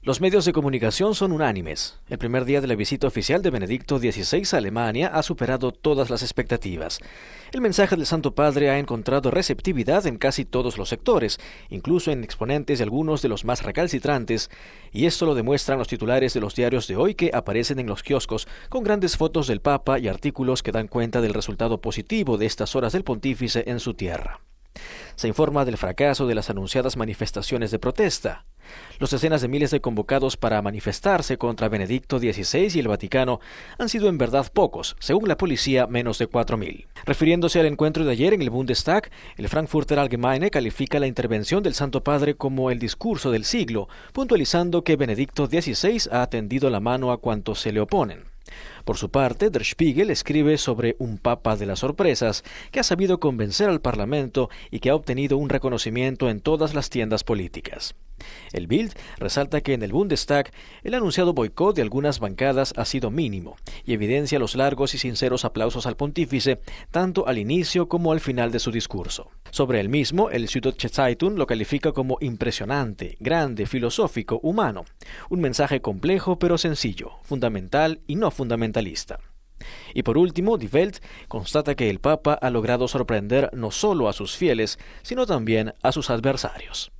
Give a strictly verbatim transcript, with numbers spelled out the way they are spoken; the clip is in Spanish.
Los medios de comunicación son unánimes. El primer día de la visita oficial de Benedicto dieciséis a Alemania ha superado todas las expectativas. El mensaje del Santo Padre ha encontrado receptividad en casi todos los sectores, incluso en exponentes de algunos de los más recalcitrantes, y esto lo demuestran los titulares de los diarios de hoy que aparecen en los kioscos con grandes fotos del Papa y artículos que dan cuenta del resultado positivo de estas horas del pontífice en su tierra. Se informa del fracaso de las anunciadas manifestaciones de protesta. Los decenas de miles de convocados para manifestarse contra Benedicto dieciséis y el Vaticano han sido en verdad pocos, según la policía menos de cuatro mil. Refiriéndose al encuentro de ayer en el Bundestag, el Frankfurter Allgemeine califica la intervención del Santo Padre como el discurso del siglo, puntualizando que Benedicto dieciséis ha tendido la mano a cuantos se le oponen. Por su parte, Der Spiegel escribe sobre un papa de las sorpresas que ha sabido convencer al Parlamento y que ha obtenido un reconocimiento en todas las tiendas políticas. El Bild resalta que en el Bundestag el anunciado boicot de algunas bancadas ha sido mínimo y evidencia los largos y sinceros aplausos al pontífice tanto al inicio como al final de su discurso. Sobre el mismo, el Süddeutsche Zeitung lo califica como impresionante, grande, filosófico, humano, un mensaje complejo pero sencillo, fundamental y no fundamentalista. Y por último, Die Welt constata que el Papa ha logrado sorprender no solo a sus fieles, sino también a sus adversarios.